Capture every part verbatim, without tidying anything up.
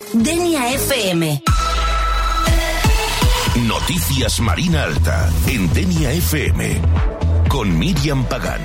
Denia F M. Noticias Marina Alta en Denia F M con Miriam Pagán.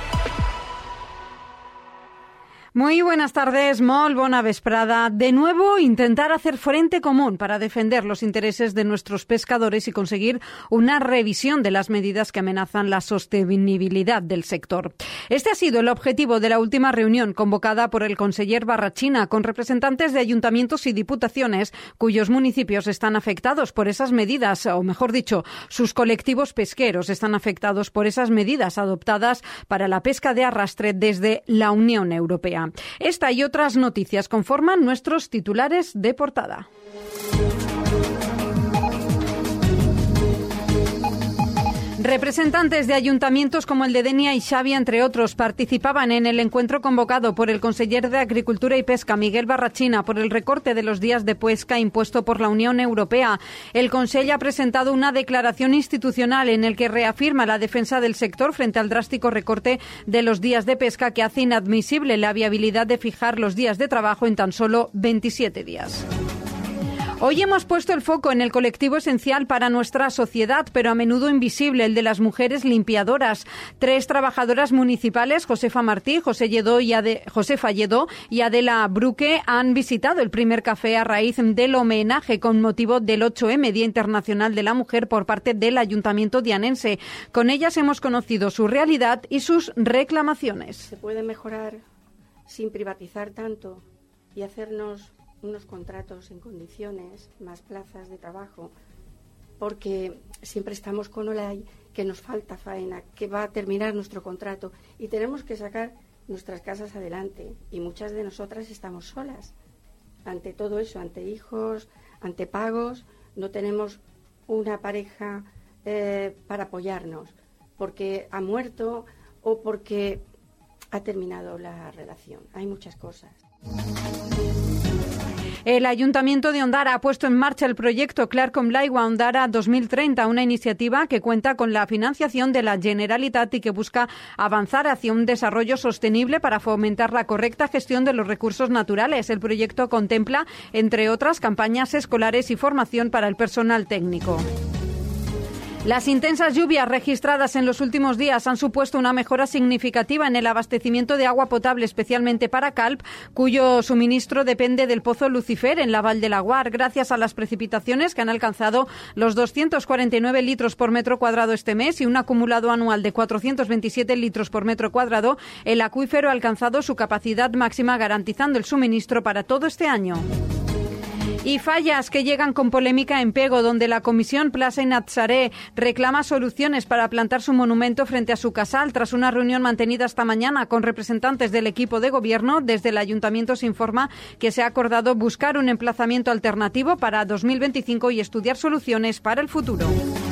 Muy buenas tardes, molt bona vesprada. De nuevo, intentar hacer frente común para defender los intereses de nuestros pescadores y conseguir una revisión de las medidas que amenazan la sostenibilidad del sector. Este ha sido el objetivo de la última reunión convocada por el conseller Barrachina con representantes de ayuntamientos y diputaciones cuyos municipios están afectados por esas medidas, o mejor dicho, sus colectivos pesqueros están afectados por esas medidas adoptadas para la pesca de arrastre desde la Unión Europea. Esta y otras noticias conforman nuestros titulares de portada. Representantes de ayuntamientos como el de Denia y Xàbia, entre otros, participaban en el encuentro convocado por el conseller de Agricultura y Pesca, Miguel Barrachina, por el recorte de los días de pesca impuesto por la Unión Europea. El Consell ha presentado una declaración institucional en el que reafirma la defensa del sector frente al drástico recorte de los días de pesca que hace inadmisible la viabilidad de fijar los días de trabajo en tan solo veintisiete días. Hoy hemos puesto el foco en el colectivo esencial para nuestra sociedad, pero a menudo invisible, el de las mujeres limpiadoras. Tres trabajadoras municipales, Josefa Martí, José Lledó y Ade- Josefa Lledó y Adela Bruque, han visitado el primer café a raíz del homenaje con motivo del ocho eme, Día Internacional de la Mujer, por parte del Ayuntamiento dianense. Con ellas hemos conocido su realidad y sus reclamaciones. Se puede mejorar sin privatizar tanto y hacernos unos contratos en condiciones, más plazas de trabajo, porque siempre estamos con Olay, que nos falta faena, que va a terminar nuestro contrato y tenemos que sacar nuestras casas adelante, y muchas de nosotras estamos solas ante todo eso, ante hijos, ante pagos, no tenemos una pareja eh, para apoyarnos porque ha muerto o porque ha terminado la relación. Hay muchas cosas. El Ayuntamiento de Ondara ha puesto en marcha el proyecto Clar com l'aigua Ondara dos mil treinta, una iniciativa que cuenta con la financiación de la Generalitat y que busca avanzar hacia un desarrollo sostenible para fomentar la correcta gestión de los recursos naturales. El proyecto contempla, entre otras, campañas escolares y formación para el personal técnico. Las intensas lluvias registradas en los últimos días han supuesto una mejora significativa en el abastecimiento de agua potable, especialmente para Calp, cuyo suministro depende del pozo Lucifer en la Val de Laguar, gracias a las precipitaciones que han alcanzado los doscientos cuarenta y nueve litros por metro cuadrado este mes y un acumulado anual de cuatrocientos veintisiete litros por metro cuadrado. El acuífero ha alcanzado su capacidad máxima, garantizando el suministro para todo este año. Y fallas que llegan con polémica en Pego, donde la Comisión Plaza y Natzaré reclama soluciones para plantar su monumento frente a su casal. Tras una reunión mantenida esta mañana con representantes del equipo de gobierno, desde el ayuntamiento se informa que se ha acordado buscar un emplazamiento alternativo para dos mil veinticinco y estudiar soluciones para el futuro.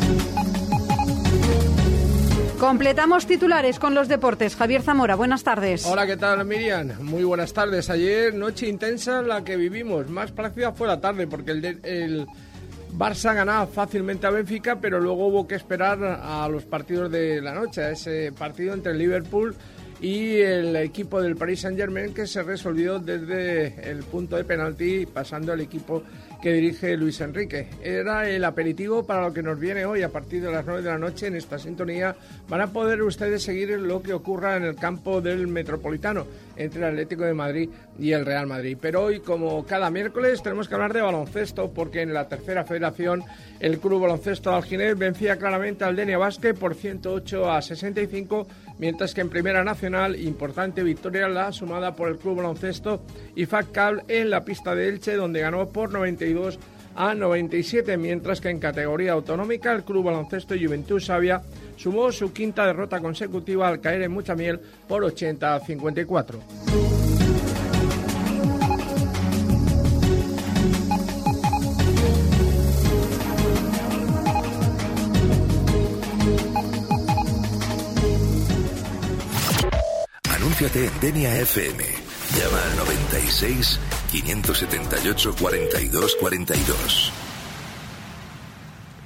Completamos titulares con los deportes. Javier Zamora, buenas tardes. Hola, ¿qué tal, Miriam? Muy buenas tardes. Ayer, noche intensa la que vivimos. Más plácida fue la tarde, porque el, de, el Barça ganaba fácilmente a Benfica, pero luego hubo que esperar a los partidos de la noche, a ese partido entre el Liverpool y el equipo del Paris Saint-Germain, que se resolvió desde el punto de penalti, pasando al equipo que dirige Luis Enrique. Era el aperitivo para lo que nos viene hoy a partir de las nueve de la noche en esta sintonía. Van a poder ustedes seguir lo que ocurra en el campo del Metropolitano entre el Atlético de Madrid y el Real Madrid. Pero hoy, como cada miércoles, tenemos que hablar de baloncesto, porque en la tercera federación el Club Baloncesto de Alginet vencía claramente al Denia Basket por ciento ocho a sesenta y cinco, mientras que en Primera Nacional, importante victoria la sumada por el Club Baloncesto I F A C Cable en la pista de Elche, donde ganó por noventa y dos a noventa y siete, mientras que en categoría autonómica el Club Baloncesto Juventud Xàbia sumó su quinta derrota consecutiva al caer en Muchamiel por ochenta a cincuenta y cuatro. Anúnciate en Denia F M. Llama al noventa y seis, quinientos setenta y ocho, cuarenta y dos cuarenta y dos.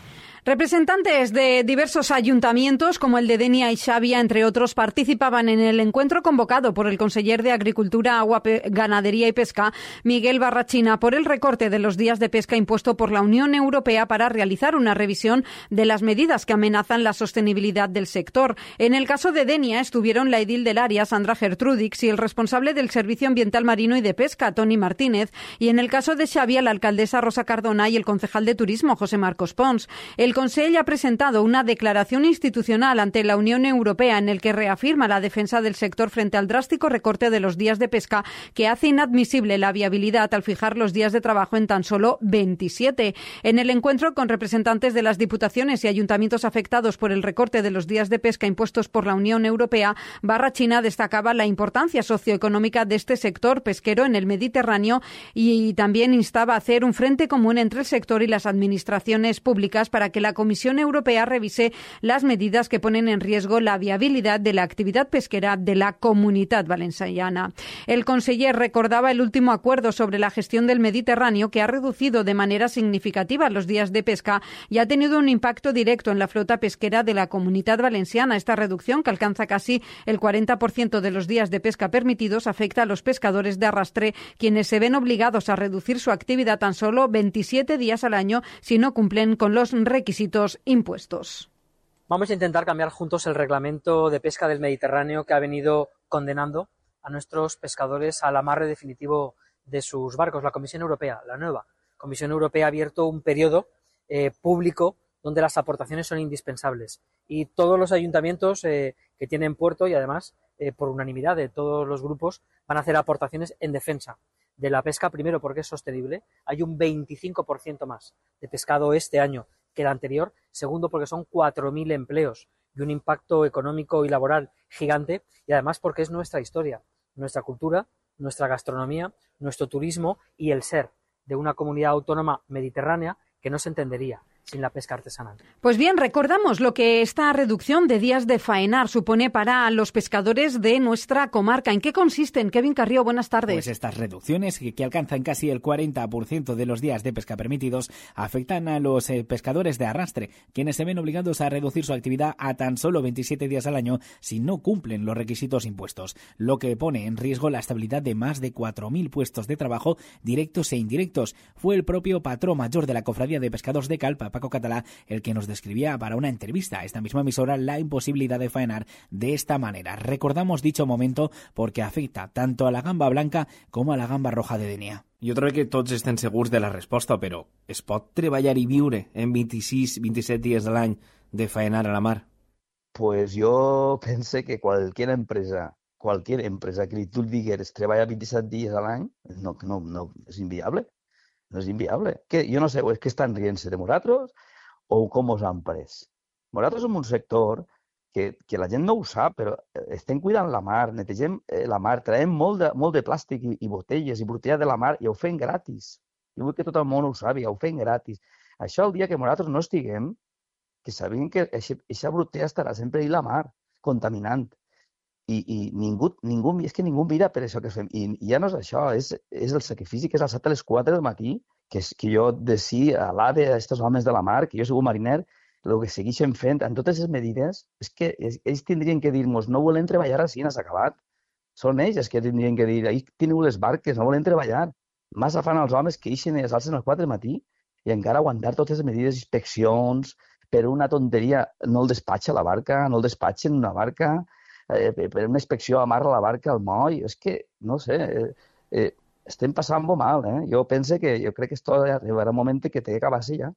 Representantes de diversos ayuntamientos, como el de Denia y Xàbia, entre otros, participaban en el encuentro convocado por el conseller de Agricultura, Agua, Ganadería y Pesca, Miguel Barrachina, por el recorte de los días de pesca impuesto por la Unión Europea para realizar una revisión de las medidas que amenazan la sostenibilidad del sector. En el caso de Denia estuvieron la edil del área, Sandra Gertrudix, y el responsable del Servicio Ambiental Marino y de Pesca, Toni Martínez, y en el caso de Xàbia, la alcaldesa Rosa Cardona y el concejal de Turismo, José Marcos Pons. El El Consell ha presentado una declaración institucional ante la Unión Europea en el que reafirma la defensa del sector frente al drástico recorte de los días de pesca que hace inadmisible la viabilidad al fijar los días de trabajo en tan solo veintisiete. En el encuentro con representantes de las diputaciones y ayuntamientos afectados por el recorte de los días de pesca impuestos por la Unión Europea, Barrachina destacaba la importancia socioeconómica de este sector pesquero en el Mediterráneo y también instaba a hacer un frente común entre el sector y las administraciones públicas para que la Comisión Europea revise las medidas que ponen en riesgo la viabilidad de la actividad pesquera de la Comunitat Valenciana. El conseller recordaba el último acuerdo sobre la gestión del Mediterráneo, que ha reducido de manera significativa los días de pesca y ha tenido un impacto directo en la flota pesquera de la Comunitat Valenciana. Esta reducción, que alcanza casi el cuarenta por ciento de los días de pesca permitidos, afecta a los pescadores de arrastre, quienes se ven obligados a reducir su actividad tan solo veintisiete días al año si no cumplen con los requisitos impuestos. Vamos a intentar cambiar juntos el reglamento de pesca del Mediterráneo que ha venido condenando a nuestros pescadores al amarre definitivo de sus barcos. La Comisión Europea, la nueva Comisión Europea, ha abierto un periodo eh, público donde las aportaciones son indispensables y todos los ayuntamientos eh, que tienen puerto y además eh, por unanimidad de todos los grupos van a hacer aportaciones en defensa de la pesca, primero porque es sostenible, hay un veinticinco por ciento más de pescado este año que el anterior, segundo porque son cuatro mil empleos y un impacto económico y laboral gigante, y además porque es nuestra historia, nuestra cultura, nuestra gastronomía, nuestro turismo y el ser de una comunidad autónoma mediterránea que no se entendería sin la pesca artesanal. Pues bien, recordamos lo que esta reducción de días de faenar supone para los pescadores de nuestra comarca. ¿En qué consisten? Kevin Carrió, buenas tardes. Pues estas reducciones, que, que alcanzan casi el cuarenta por ciento de los días de pesca permitidos, afectan a los eh, pescadores de arrastre, quienes se ven obligados a reducir su actividad a tan solo veintisiete días al año si no cumplen los requisitos impuestos, lo que pone en riesgo la estabilidad de más de cuatro mil puestos de trabajo directos e indirectos. Fue el propio patrón mayor de la Cofradía de Pescadores de Calpa, Paco Catalá, el que nos describía para una entrevista a esta misma emisora la imposibilidad de faenar de esta manera. Recordamos dicho momento porque afecta tanto a la gamba blanca como a la gamba roja de Denia. Jo crec que tots estem segurs de la resposta, però es pot treballar i viure en vint-i-sis vint-i-set dies de l'any de faenar a la mar? Pues yo pensé que cualquier empresa, cualquier empresa que tú digueres treballa vint-i-set dies a l'any, no, no, no, és inviable. No és inviable. Que, jo no sé, és que estan rient-se de nosaltres o com us han pres. Nosaltres som un sector que, que la gent no ho sap, però estem cuidant la mar, netegem la mar, traiem molt de, molt de plàstic i, i botelles i botella de la mar i ho fem gratis. Jo vull que tot el món ho sàpiga, ho fem gratis. Això el dia que nosaltres no estiguem, que sabem que aquesta botella estarà sempre a la mar, contaminant. I, i ningú, ningú, és que ningú mira per això que fem. I, i ja no és això, és, és el sacrifici que és al set a les quatre del matí, que, és, que jo decí a l'A D E, a aquests homes de la mar, que jo soc un mariner, el que segueixen fent en totes les medides és que ells tindrien que dir-nos no volem treballar així, n'has acabat. Són ells els que tindrien que dir, ahí teniu les barques, no volem treballar. Massa fan els homes que ixen i es alcen a les quatre del matí i encara aguantar totes les medides, inspeccions, per una tonteria no el despatxa la barca, no el despatxen una barca, eh, per una inspecció amarra la barca al moll. És que, no sé, eh, eh, estem passant-ho mal. Eh? Jo penso que, jo crec que esto arribarà un moment que té que acabar-se ja.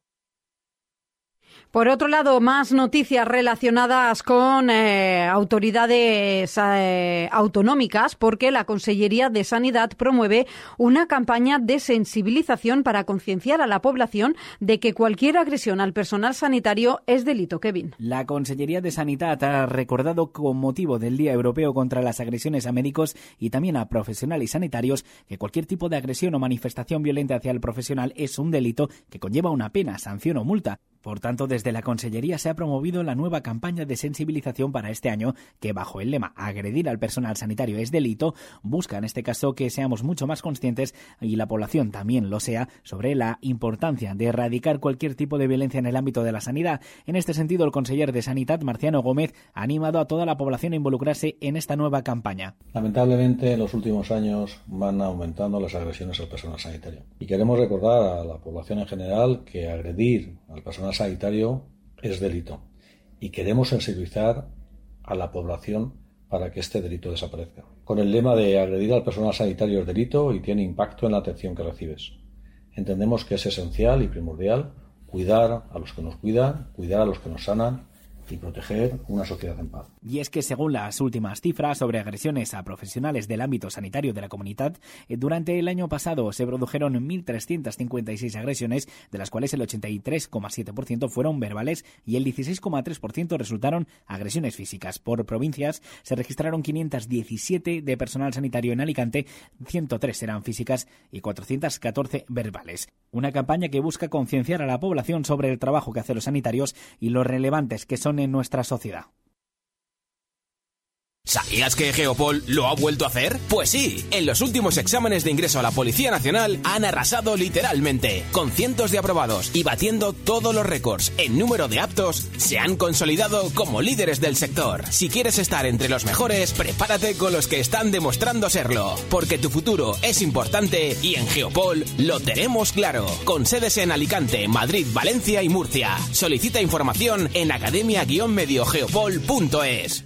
Por otro lado, más noticias relacionadas con eh, autoridades eh, autonómicas, porque la Consellería de Sanidad promueve una campaña de sensibilización para concienciar a la población de que cualquier agresión al personal sanitario es delito. Kevin. La Consellería de Sanidad ha recordado con motivo del Día Europeo contra las Agresiones a Médicos y también a profesionales sanitarios que cualquier tipo de agresión o manifestación violenta hacia el profesional es un delito que conlleva una pena, sanción o multa. Por tanto, desde la Consellería se ha promovido la nueva campaña de sensibilización para este año que, bajo el lema "Agredir al personal sanitario es delito", busca en este caso que seamos mucho más conscientes, y la población también lo sea, sobre la importancia de erradicar cualquier tipo de violencia en el ámbito de la sanidad. En este sentido, el conseller de Sanidad, Marciano Gómez, ha animado a toda la población a involucrarse en esta nueva campaña. Lamentablemente, en los últimos años van aumentando las agresiones al personal sanitario. Y queremos recordar a la población en general que agredir al personal sanitario es delito. Y queremos sensibilizar a la población para que este delito desaparezca. Con el lema de agredir al personal sanitario es delito y tiene impacto en la atención que recibes. Entendemos que es esencial y primordial cuidar a los que nos cuidan, cuidar a los que nos sanan y proteger una sociedad en paz. Y es que según las últimas cifras sobre agresiones a profesionales del ámbito sanitario de la comunidad, durante el año pasado se produjeron mil trescientas cincuenta y seis agresiones, de las cuales el ochenta y tres coma siete por ciento fueron verbales y el dieciséis coma tres por ciento resultaron agresiones físicas. Por provincias se registraron quinientas diecisiete de personal sanitario en Alicante, ciento tres eran físicas y cuatrocientas catorce verbales. Una campaña que busca concienciar a la población sobre el trabajo que hacen los sanitarios y lo relevantes que son en nuestra sociedad. ¿Sabías que Geopol lo ha vuelto a hacer? Pues sí, en los últimos exámenes de ingreso a la Policía Nacional han arrasado literalmente, con cientos de aprobados y batiendo todos los récords en número de aptos, se han consolidado como líderes del sector. Si quieres estar entre los mejores, prepárate con los que están demostrando serlo, porque tu futuro es importante y en Geopol lo tenemos claro, con sedes en Alicante, Madrid, Valencia y Murcia. Solicita información en academia guion medio geopol punto es.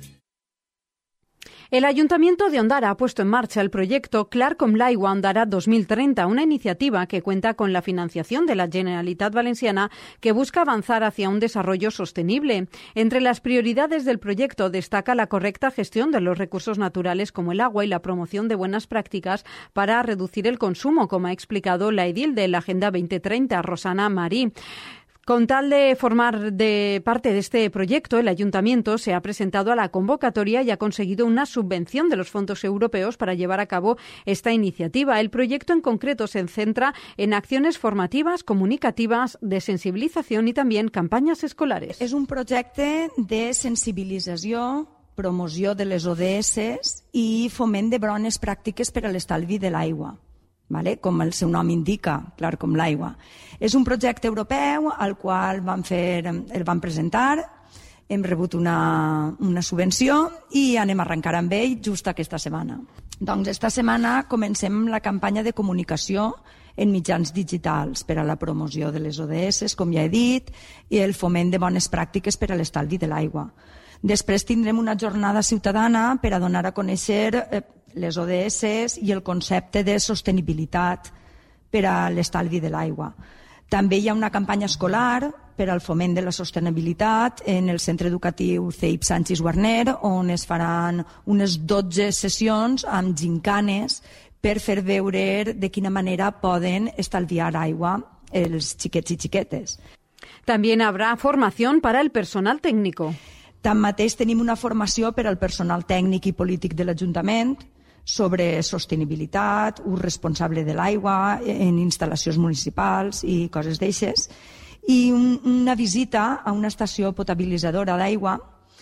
El Ayuntamiento de Ondara ha puesto en marcha el proyecto Clar com l'aigua Ondara dos mil treinta, una iniciativa que cuenta con la financiación de la Generalitat Valenciana que busca avanzar hacia un desarrollo sostenible. Entre las prioridades del proyecto destaca la correcta gestión de los recursos naturales como el agua y la promoción de buenas prácticas para reducir el consumo, como ha explicado la edil de la Agenda veinte treinta, Rosana Marí. Con tal de formar de parte de este proyecto, el Ayuntamiento se ha presentado a la convocatoria y ha conseguido una subvención de los fondos europeos para llevar a cabo esta iniciativa. El proyecto en concreto se centra en acciones formativas, comunicativas, de sensibilización y también campañas escolares. És un projecte de sensibilització, promoció de les O D S i foment de bones pràctiques per a l'estalvi de l'aigua. Vale? Com el seu nom indica, clar com l'aigua. És un projecte europeu al qual vam fer, el vam presentar, hem rebut una, una subvenció i anem a arrencar amb ell just aquesta setmana. Doncs esta setmana comencem la campanya de comunicació en mitjans digitals per a la promoció de les O D S, com ja he dit, i el foment de bones pràctiques per a l'estalvi de l'aigua. Després tindrem una jornada ciutadana per a donar a conèixer eh, les O D S i el concepte de sostenibilitat per a l'estalvi de l'aigua. També hi ha una campanya escolar per al foment de la sostenibilitat en el centre educatiu C E I P Sanchis Guarner, on es faran unes dotze sessions amb gincanes per fer veure de quina manera poden estalviar aigua els xiquets i xiquetes. También habrá formación para el personal técnico. Tanmateix, tenim una formació per al personal tècnic i polític de l'Ajuntament sobre sostenibilitat, ús responsable de l'aigua en instal·lacions municipals i coses d'eixes, i un, una visita a una estació potabilitzadora d'aigua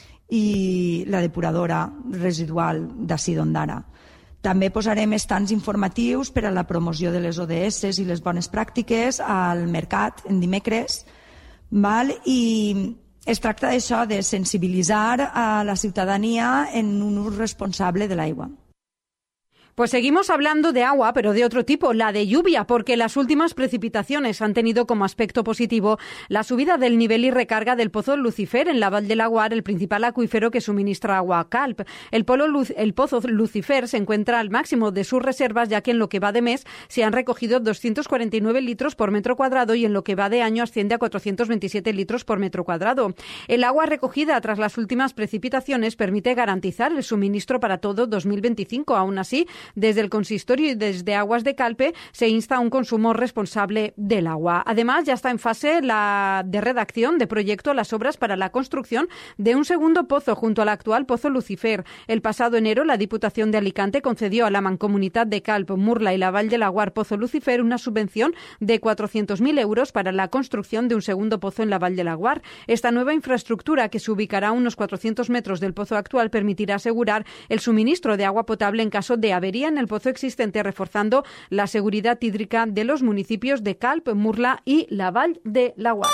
i la depuradora residual d'ací d'Ondara. També posarem estants informatius per a la promoció de les O D S i les bones pràctiques al mercat en dimecres, val? I es tracta d'això, de sensibilitzar a la ciutadania en un ús responsable de l'aigua. Pues seguimos hablando de agua, pero de otro tipo, la de lluvia, porque las últimas precipitaciones han tenido como aspecto positivo la subida del nivel y recarga del pozo Lucifer en la Val de Laguar, el principal acuífero que suministra agua a Calp. El, polo Luz, el pozo Lucifer se encuentra al máximo de sus reservas, ya que en lo que va de mes se han recogido doscientos cuarenta y nueve litros por metro cuadrado y en lo que va de año asciende a cuatrocientos veintisiete litros por metro cuadrado. El agua recogida tras las últimas precipitaciones permite garantizar el suministro para todo dos mil veinticinco. Aún así, Desde el consistorio y desde Aguas de Calpe se insta a un consumo responsable del agua. Además, ya está en fase la de redacción de proyecto las obras para la construcción de un segundo pozo junto al actual Pozo Lucifer. El pasado enero, la Diputación de Alicante concedió a la Mancomunitat de Calp, Murla y la Vall de Laguar Pozo Lucifer una subvención de cuatrocientos mil euros para la construcción de un segundo pozo en la Vall de Laguar. Esta nueva infraestructura, que se ubicará a unos cuatrocientos metros del pozo actual, permitirá asegurar el suministro de agua potable en caso de avería en el pozo existente, reforzando la seguridad hídrica de los municipios de Calp, Murla y la Vall de Laguar.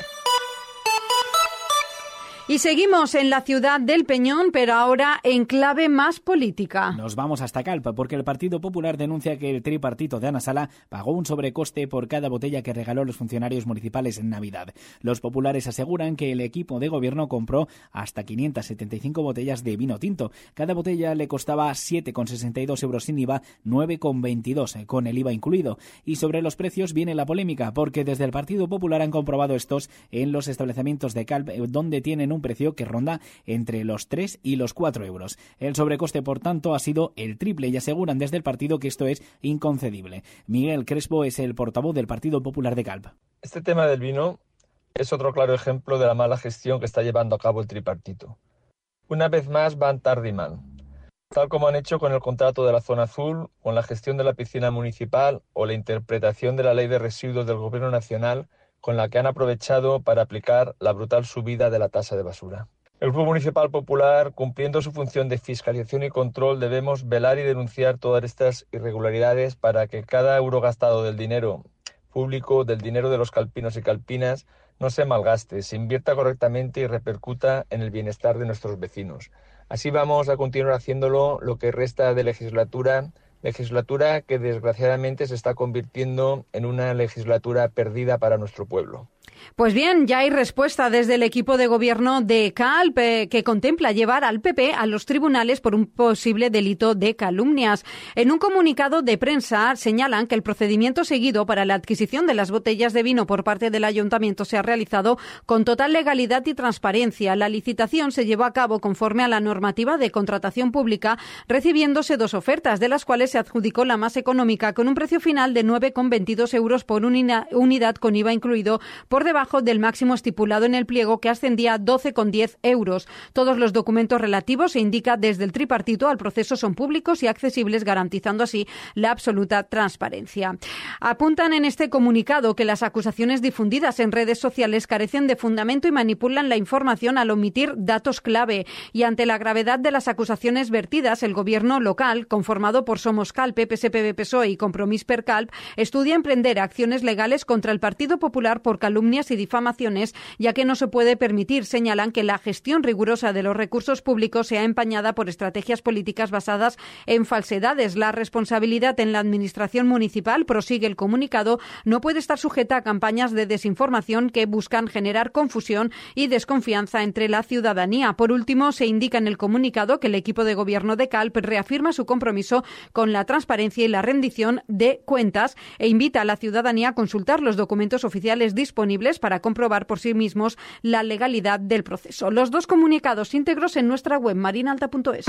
Y seguimos en la ciudad del Peñón, pero ahora en clave más política. Nos vamos hasta Calp, porque el Partido Popular denuncia que el tripartito de Ana Sala pagó un sobrecoste por cada botella que regaló a los funcionarios municipales en Navidad. Los populares aseguran que el equipo de gobierno compró hasta quinientas setenta y cinco botellas de vino tinto. Cada botella le costaba siete con sesenta y dos euros sin I V A, nueve con veintidós con el I V A incluido. Y sobre los precios viene la polémica, porque desde el Partido Popular han comprobado estos en los establecimientos de Calp, donde tienen un precio que ronda entre los tres y los cuatro euros. El sobrecoste, por tanto, ha sido el triple y aseguran desde el partido que esto es inconcebible. Miguel Crespo es el portavoz del Partido Popular de Calp. Este tema del vino es otro claro ejemplo de la mala gestión que está llevando a cabo el tripartito. Una vez más van tarde y mal, tal como han hecho con el contrato de la zona azul, con la gestión de la piscina municipal o la interpretación de la ley de residuos del Gobierno Nacional, con la que han aprovechado para aplicar la brutal subida de la tasa de basura. El Grupo Municipal Popular, cumpliendo su función de fiscalización y control, debemos velar y denunciar todas estas irregularidades para que cada euro gastado del dinero público, del dinero de los calpinos y calpinas, no se malgaste, se invierta correctamente y repercuta en el bienestar de nuestros vecinos. Así vamos a continuar haciéndolo lo que resta de legislatura, legislatura que desgraciadamente se está convirtiendo en una legislatura perdida para nuestro pueblo. Pues bien, ya hay respuesta desde el equipo de gobierno de Calp, eh, que contempla llevar al P P a los tribunales por un posible delito de calumnias. En un comunicado de prensa señalan que el procedimiento seguido para la adquisición de las botellas de vino por parte del ayuntamiento se ha realizado con total legalidad y transparencia. La licitación se llevó a cabo conforme a la normativa de contratación pública, recibiéndose dos ofertas, de las cuales se adjudicó la más económica, con un precio final de nueve con veintidós euros por una unidad con I V A incluido, por debajo del máximo estipulado en el pliego, que ascendía a doce con diez euros. Todos los documentos relativos, se indica desde el tripartito, al proceso son públicos y accesibles, garantizando así la absoluta transparencia. Apuntan en este comunicado que las acusaciones difundidas en redes sociales carecen de fundamento y manipulan la información al omitir datos clave. Y ante la gravedad de las acusaciones vertidas, el gobierno local, conformado por Somos Calpe, P S P B, P S O E y Compromís per Calp, estudia emprender acciones legales contra el Partido Popular por calumnias y difamaciones, ya que no se puede permitir, señalan, que la gestión rigurosa de los recursos públicos sea empañada por estrategias políticas basadas en falsedades. La responsabilidad en la administración municipal, prosigue el comunicado, no puede estar sujeta a campañas de desinformación que buscan generar confusión y desconfianza entre la ciudadanía. Por último, se indica en el comunicado que el equipo de gobierno de Calp reafirma su compromiso con la transparencia y la rendición de cuentas e invita a la ciudadanía a consultar los documentos oficiales disponibles para comprobar por sí mismos la legalidad del proceso. Los dos comunicados íntegros en nuestra web marinalta punto es.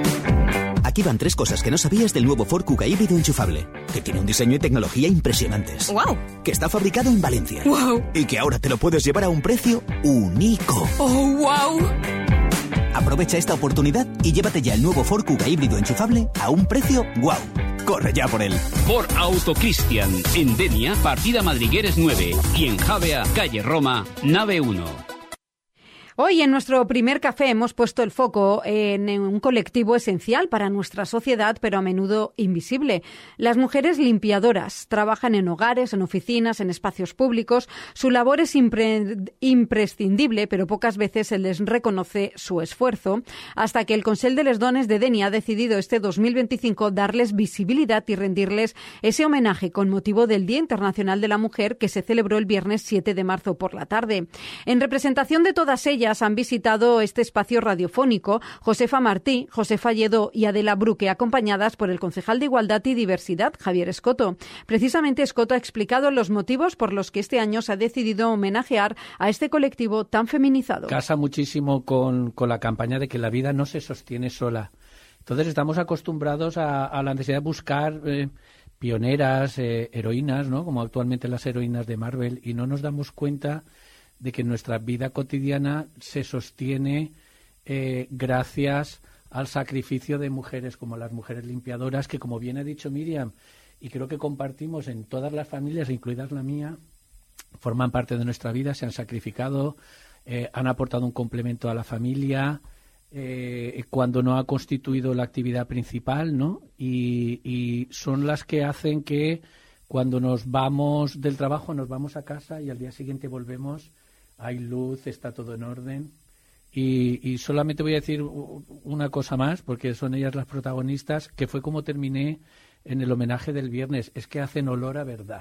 Aquí van tres cosas que no sabías del nuevo Ford Kuga híbrido enchufable. Que tiene un diseño y tecnología impresionantes. ¡Wow! Que está fabricado en Valencia. ¡Wow! Y que ahora te lo puedes llevar a un precio único. ¡Oh, wow! Aprovecha esta oportunidad y llévate ya el nuevo Ford Kuga híbrido enchufable a un precio ¡guau! Corre ya por él. Ford Auto Cristian, en Denia, partida Madrigueres nueve, y en Javea, calle Roma, nave uno. Hoy en nuestro primer café hemos puesto el foco en un colectivo esencial para nuestra sociedad, pero a menudo invisible. Las mujeres limpiadoras trabajan en hogares, en oficinas, en espacios públicos. Su labor es impre- imprescindible, pero pocas veces se les reconoce su esfuerzo, hasta que el Consell de les Dones de Denia ha decidido este dos mil veinticinco darles visibilidad y rendirles ese homenaje con motivo del Día Internacional de la Mujer, que se celebró el viernes siete de marzo por la tarde. En representación de todas ellas, han visitado este espacio radiofónico Josefa Martí, Josefa Lledó y Adela Bruque, acompañadas por el concejal de Igualdad y Diversidad, Javier Escoto. Precisamente Escoto ha explicado los motivos por los que este año se ha decidido homenajear a este colectivo tan feminizado. Casa muchísimo con, con la campaña de que la vida no se sostiene sola, Entonces estamos acostumbrados a, a la necesidad de buscar eh, pioneras, eh, heroínas, ¿no? Como actualmente las heroínas de Marvel, y no nos damos cuenta de que nuestra vida cotidiana se sostiene eh, gracias al sacrificio de mujeres como las mujeres limpiadoras, que, como bien ha dicho Miriam, y creo que compartimos en todas las familias, incluidas la mía, forman parte de nuestra vida, se han sacrificado, eh, han aportado un complemento a la familia, eh, cuando no ha constituido la actividad principal, ¿no? Y, y son las que hacen que cuando nos vamos del trabajo, nos vamos a casa y al día siguiente volvemos, hay luz, está todo en orden. Y, y solamente voy a decir una cosa más, porque son ellas las protagonistas, que fue como terminé en el homenaje del viernes, es que hacen olor a verdad.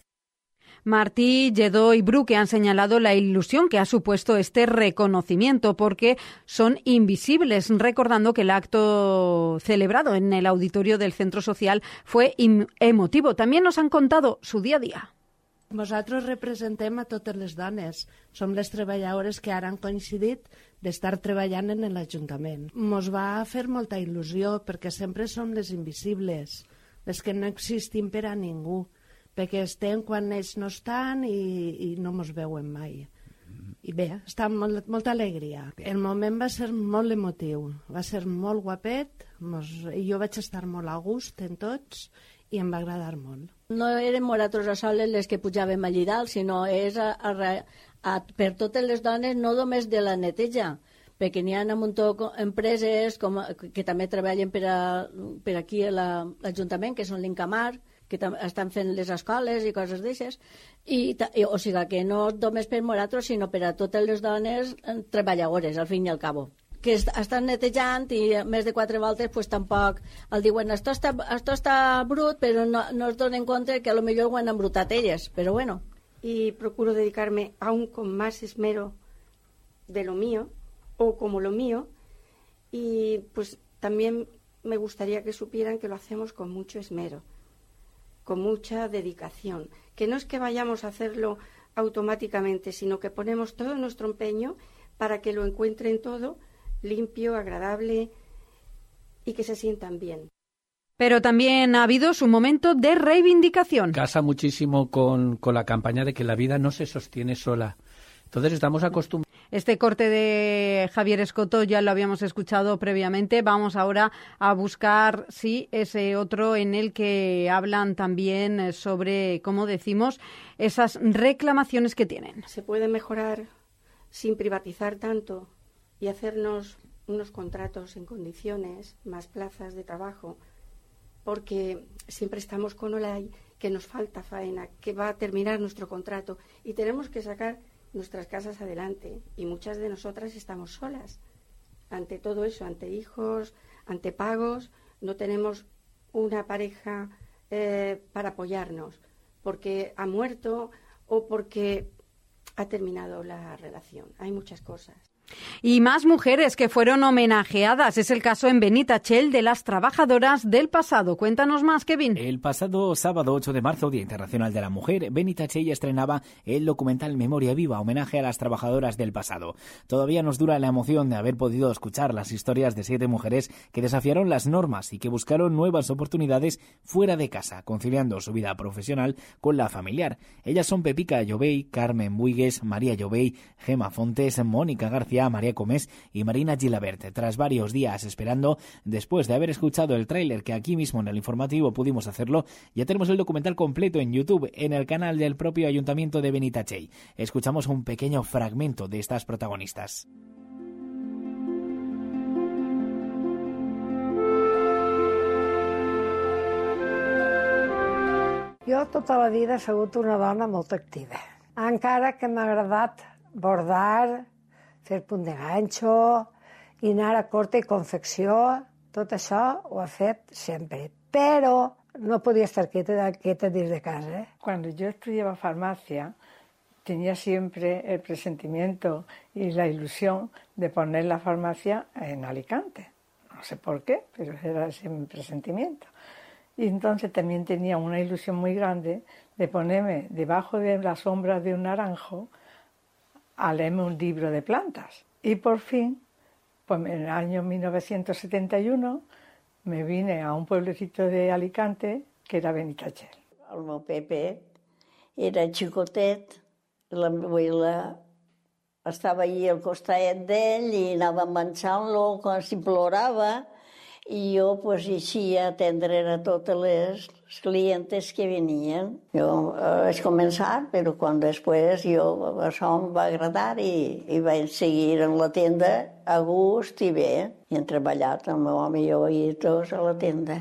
Martí, Lledó y Bruque han señalado la ilusión que ha supuesto este reconocimiento porque son invisibles, recordando que el acto celebrado en el auditorio del Centro Social fue emotivo. También nos han contado su día a día. Nosaltres representem a totes les dones. Som les treballadores que ara han coincidit d'estar treballant en l'Ajuntament. Mos va fer molta il·lusió perquè sempre som les invisibles, les que no existim per a ningú, perquè estem quan ells no estan i, i no mos veuen mai. I bé, està molt, molta alegria. El moment va ser molt emotiu, va ser molt guapet, mos, jo vaig estar molt a gust en tots i em va agradar molt. No érem nosaltres a soles les que pujàvem allí dalt, sinó és a, a, a, per totes les dones, no només de la neteja, perquè n'hi ha un munt d'empreses com, que també treballen per, a, per aquí a l'Ajuntament, que són l'Incamar, que estan fent les escoles i coses d'aixes, i, i, o sigui que no només per nosaltres, sinó per a totes les dones treballadores, al fin i al cabo, que estan netejant i més de quatre voltes pues, tampoc el diuen esto està, esto està brut, però no, no es donen compte que a lo millor ho han embrutat elles, però bueno. Y procuro dedicarme aún con más esmero de lo mío, o como lo mío, y pues también me gustaría que supieran que lo hacemos con mucho esmero, con mucha dedicación, que no es que vayamos a hacerlo automáticamente, sino que ponemos todo nuestro empeño para que lo encuentren todo limpio, agradable y que se sientan bien. Pero también ha habido su momento de reivindicación. Casa muchísimo con, con la campaña de que la vida no se sostiene sola. Entonces estamos acostumbrados. Este corte de Javier Escoto ya lo habíamos escuchado previamente. Vamos ahora a buscar, sí, ese otro en el que hablan también sobre, como decimos, esas reclamaciones que tienen. Se puede mejorar sin privatizar tanto y hacernos unos contratos en condiciones, más plazas de trabajo, porque siempre estamos con Olay, que nos falta faena, que va a terminar nuestro contrato y tenemos que sacar nuestras casas adelante, y muchas de nosotras estamos solas ante todo eso, ante hijos, ante pagos, no tenemos una pareja eh, para apoyarnos porque ha muerto o porque ha terminado la relación. Hay muchas cosas. Y más mujeres que fueron homenajeadas. Es el caso en Benitatxell de las trabajadoras del pasado. Cuéntanos más, Kevin. El pasado sábado ocho de marzo, Día Internacional de la Mujer, Benitatxell estrenaba el documental Memoria Viva, homenaje a las trabajadoras del pasado. Todavía nos dura la emoción de haber podido escuchar las historias de siete mujeres que desafiaron las normas y que buscaron nuevas oportunidades fuera de casa, conciliando su vida profesional con la familiar. Ellas son Pepica Llobey, Carmen Buigues, María Llobey, Gema Fontes, Mónica García, María Comés y Marina Gilabert. Tras varios días esperando, después de haber escuchado el tráiler, que aquí mismo en el informativo pudimos hacerlo, ya tenemos el documental completo en YouTube, en el canal del propio Ayuntamiento de Benitatxell. Escuchamos un pequeño fragmento de estas protagonistas. Jo tota la vida he sigut una dona molt activa. Encara que m'ha agradat bordar, fer punt de ganxo i anar a corte i confecció, tot això ho he fet sempre. Però no podia estar quieta, quieta dins de casa. ¿eh? Cuando yo estudiaba farmacia, tenía siempre el presentimiento y la ilusión de poner la farmacia en Alicante. No sé por qué, pero era ese mi presentimiento. Y entonces también tenía una ilusión muy grande de ponerme debajo de la sombra de un naranjo a leerme un libro de plantas. Y por fin, pues en el año mil novecientos setenta y uno, me vine a un pueblecito de Alicante que era Benitatxell. El meu Pepe era xicotet, la meva abuela estava allí al costat d'ell i anava avançant-lo quan si plorava i jo pues, així a atendre a totes les clientes que venien. Jo eh, vaig començar, però quan després jo, això em va agradar i, i vaig seguir en la tenda a gust i bé. I hem treballat amb el meu home i jo i tots a la tenda.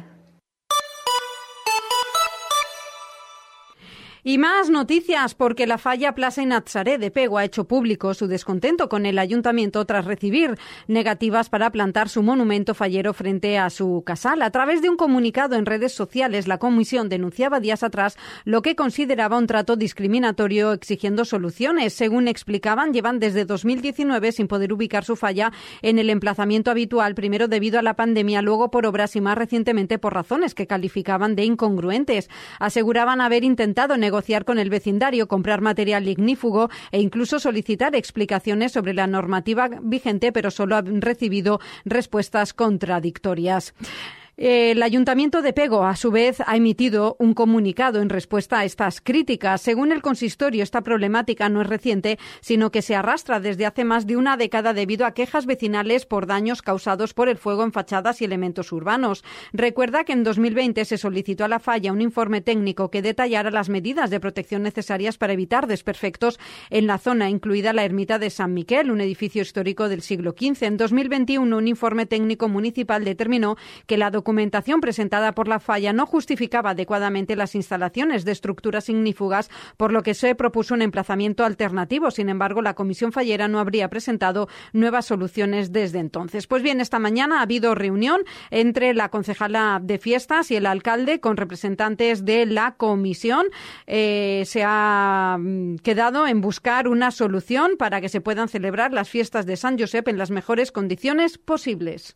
Y más noticias, porque la Falla Plaza y Natzaret de Pego ha hecho público su descontento con el ayuntamiento tras recibir negativas para plantar su monumento fallero frente a su casal. A través de un comunicado en redes sociales, la comisión denunciaba días atrás lo que consideraba un trato discriminatorio, exigiendo soluciones. Según explicaban, llevan desde dos mil diecinueve sin poder ubicar su falla en el emplazamiento habitual, primero debido a la pandemia, luego por obras y más recientemente por razones que calificaban de incongruentes. Aseguraban haber intentado negociar negociar con el vecindario, comprar material ignífugo e incluso solicitar explicaciones sobre la normativa vigente, pero solo han recibido respuestas contradictorias. El Ayuntamiento de Pego, a su vez, ha emitido un comunicado en respuesta a estas críticas. Según el consistorio, esta problemática no es reciente, sino que se arrastra desde hace más de una década debido a quejas vecinales por daños causados por el fuego en fachadas y elementos urbanos. Recuerda que en dos mil veinte se solicitó a la Falla un informe técnico que detallara las medidas de protección necesarias para evitar desperfectos en la zona, incluida la ermita de San Miquel, un edificio histórico del siglo quince. En dos mil veintiuno, un informe técnico municipal determinó que la documentación documentación presentada por la Falla no justificaba adecuadamente las instalaciones de estructuras ignífugas, por lo que se propuso un emplazamiento alternativo. Sin embargo, la Comisión Fallera no habría presentado nuevas soluciones desde entonces. Pues bien, esta mañana ha habido reunión entre la concejala de fiestas y el alcalde con representantes de la comisión. Eh, se ha quedado en buscar una solución para que se puedan celebrar las fiestas de San Josep en las mejores condiciones posibles.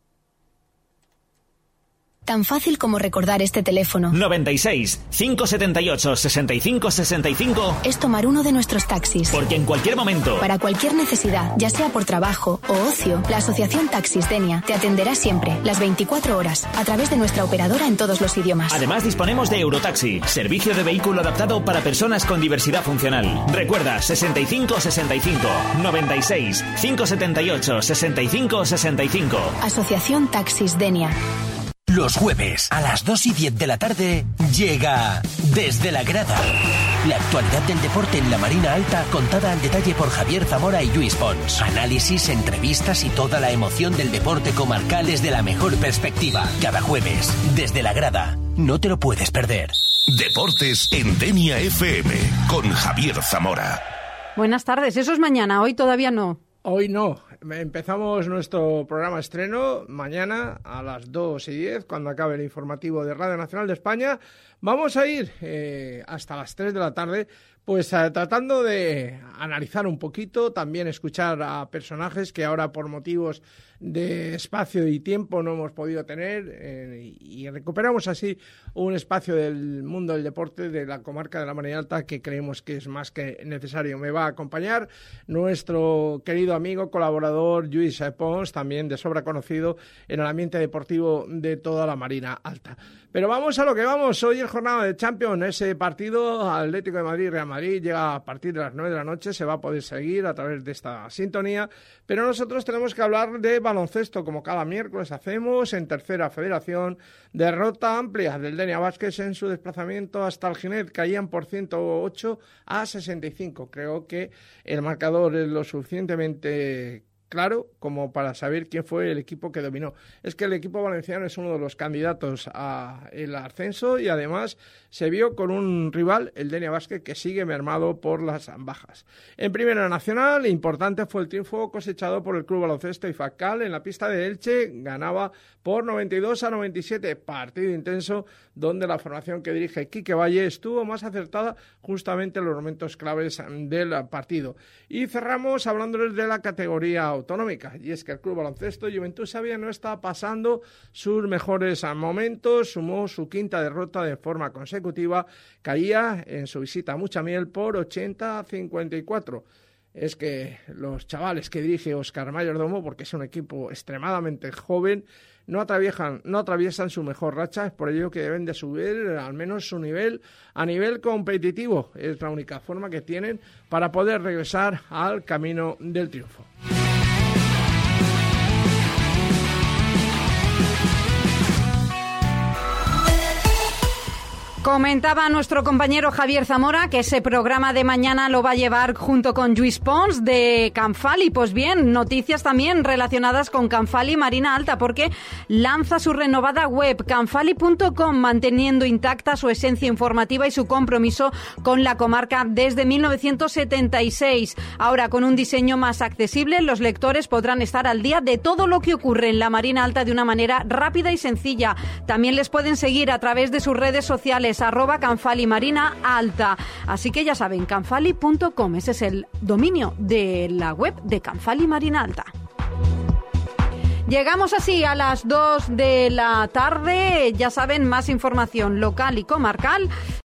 Tan fácil como recordar este teléfono. noventa y seis, cinco setenta y ocho, sesenta y cinco sesenta y cinco. Es tomar uno de nuestros taxis. Porque en cualquier momento, para cualquier necesidad, ya sea por trabajo o ocio, la Asociación Taxis Denia te atenderá siempre, las veinticuatro horas, a través de nuestra operadora en todos los idiomas. Además, disponemos de Eurotaxi, servicio de vehículo adaptado para personas con diversidad funcional. Recuerda, sesenta y cinco sesenta y cinco, noventa y seis, cinco setenta y ocho, sesenta y cinco sesenta y cinco. Asociación Taxis Denia. Los jueves a las dos y diez de la tarde llega Desde la Grada. La actualidad del deporte en la Marina Alta contada al detalle por Javier Zamora y Lluís Pons. Análisis, entrevistas y toda la emoción del deporte comarcal desde la mejor perspectiva. Cada jueves, Desde la Grada. No te lo puedes perder. Deportes en Denia F M con Javier Zamora. Buenas tardes, eso es mañana, hoy todavía no. Hoy no. Empezamos nuestro programa estreno mañana a las dos y diez, cuando acabe el informativo de Radio Nacional de España. Vamos a ir eh, hasta las tres de la tarde, pues eh, tratando de analizar un poquito, también escuchar a personajes que ahora por motivos de espacio y tiempo no hemos podido tener eh, y recuperamos así un espacio del mundo del deporte de la comarca de la Marina Alta que creemos que es más que necesario. Me va a acompañar nuestro querido amigo, colaborador Lluís Pons, también de sobra conocido en el ambiente deportivo de toda la Marina Alta. Pero vamos a lo que vamos. Hoy es jornada de Champions, ese partido Atlético de Madrid-Real Madrid llega a partir de las nueve de la noche, se va a poder seguir a través de esta sintonía, pero nosotros tenemos que hablar de baloncesto, como cada miércoles hacemos en Tercera Federación. Derrota amplia del Denia Vázquez en su desplazamiento hasta el Ginet, caían por ciento ocho a sesenta y cinco. Creo que el marcador es lo suficientemente claro como para saber quién fue el equipo que dominó. Es que el equipo valenciano es uno de los candidatos al ascenso y además se vio con un rival, el Denia Vázquez, que sigue mermado por las bajas. En Primera Nacional, importante fue el triunfo cosechado por el Club Baloncesto Ifacal en la pista de Elche, ganaba por noventa y dos a noventa y siete, partido intenso donde la formación que dirige Quique Valle estuvo más acertada justamente en los momentos claves del partido. Y cerramos hablándoles de la categoría autonómica, y es que el Club Baloncesto Juventud Sabia no está pasando sus mejores momentos, sumó su quinta derrota de forma consecutiva, caía en su visita a Muchamiel por ochenta a cincuenta y cuatro. Es que los chavales que dirige Óscar Mayordomo, porque es un equipo extremadamente joven, no atraviesan, no atraviesan su mejor racha, es por ello que deben de subir al menos su nivel a nivel competitivo. Es la única forma que tienen para poder regresar al camino del triunfo. Comentaba nuestro compañero Javier Zamora que ese programa de mañana lo va a llevar junto con Lluís Pons de Canfali. Pues bien, noticias también relacionadas con Canfali Marina Alta, porque lanza su renovada web canfali punto com, manteniendo intacta su esencia informativa y su compromiso con la comarca desde mil novecientos setenta y seis. Ahora, con un diseño más accesible, los lectores podrán estar al día de todo lo que ocurre en la Marina Alta de una manera rápida y sencilla. También les pueden seguir a través de sus redes sociales, arroba Canfali Marina Alta. Así que ya saben, canfali punto com, ese es el dominio de la web de Canfali Marina Alta. Llegamos así a las dos de la tarde. Ya saben, más información local y comarcal